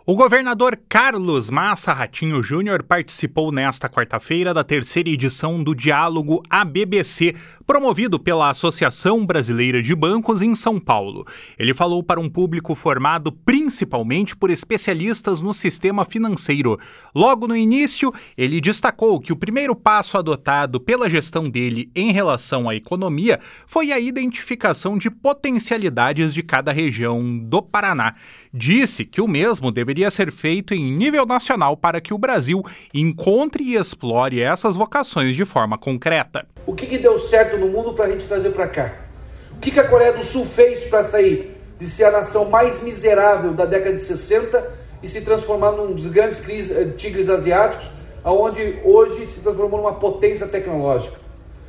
O governador Carlos Massa Ratinho Júnior participou nesta quarta-feira da terceira edição do Diálogo ABBC, promovido pela Associação Brasileira de Bancos em São Paulo. Ele falou para um público formado principalmente por especialistas no sistema financeiro. Logo no início, ele destacou que o primeiro passo adotado pela gestão dele em relação à economia foi a identificação de potencialidades de cada região do Paraná. Disse que o mesmo deveria ser feito em nível nacional para que o Brasil encontre e explore essas vocações de forma concreta. O que deu certo no mundo para a gente trazer para cá? O que a Coreia do Sul fez para sair de ser a nação mais miserável da década de 60 e se transformar num dos grandes tigres asiáticos, onde hoje se transformou numa potência tecnológica?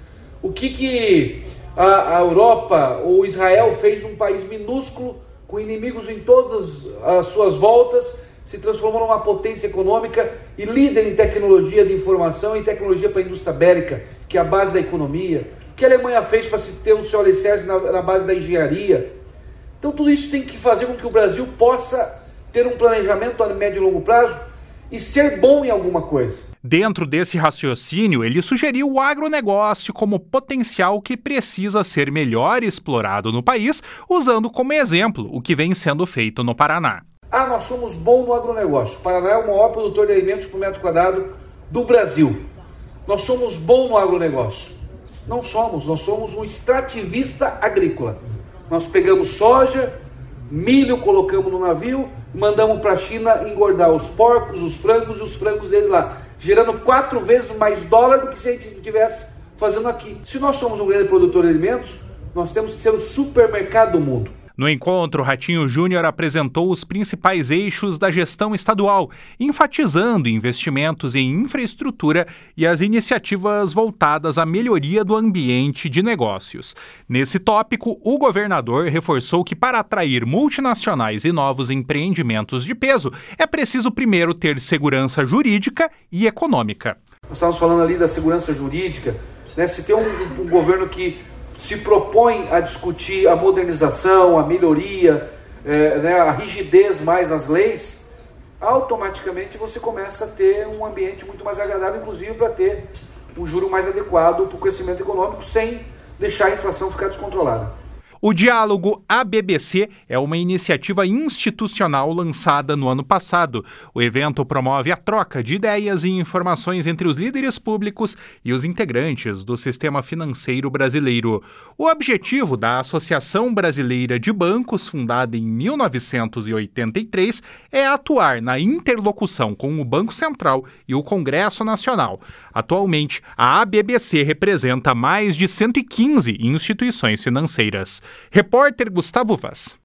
O que a Europa ou Israel fez num país minúsculo, com inimigos em todas as suas voltas, se transformou numa potência econômica e líder em tecnologia de informação e tecnologia para a indústria bélica, que é a base da economia? O que a Alemanha fez para se ter o seu alicerce na base da engenharia? Então tudo isso tem que fazer com que o Brasil possa ter um planejamento a médio e longo prazo e ser bom em alguma coisa. Dentro desse raciocínio, ele sugeriu o agronegócio como potencial que precisa ser melhor explorado no país, usando como exemplo o que vem sendo feito no Paraná. Nós somos bons no agronegócio. O Paraná é o maior produtor de alimentos por metro quadrado do Brasil. Nós somos bons no agronegócio. Não somos, nós somos um extrativista agrícola. Nós pegamos soja, milho, colocamos no navio, mandamos para a China engordar os porcos, os frangos e os frangos deles lá, gerando 4 vezes mais dólar do que se a gente estivesse fazendo aqui. Se nós somos um grande produtor de alimentos, nós temos que ser o supermercado do mundo. No encontro, Ratinho Júnior apresentou os principais eixos da gestão estadual, enfatizando investimentos em infraestrutura e as iniciativas voltadas à melhoria do ambiente de negócios. Nesse tópico, o governador reforçou que para atrair multinacionais e novos empreendimentos de peso, é preciso primeiro ter segurança jurídica e econômica. Nós estávamos falando ali da segurança jurídica, né? Se tem um governo que se propõe a discutir a modernização, a melhoria, a rigidez mais nas leis, automaticamente você começa a ter um ambiente muito mais agradável, inclusive para ter um juro mais adequado para o crescimento econômico, sem deixar a inflação ficar descontrolada. O Diálogo ABBC é uma iniciativa institucional lançada no ano passado. O evento promove a troca de ideias e informações entre os líderes públicos e os integrantes do sistema financeiro brasileiro. O objetivo da Associação Brasileira de Bancos, fundada em 1983, é atuar na interlocução com o Banco Central e o Congresso Nacional. Atualmente, a ABBC representa mais de 115 instituições financeiras. Repórter Gustavo Vaz.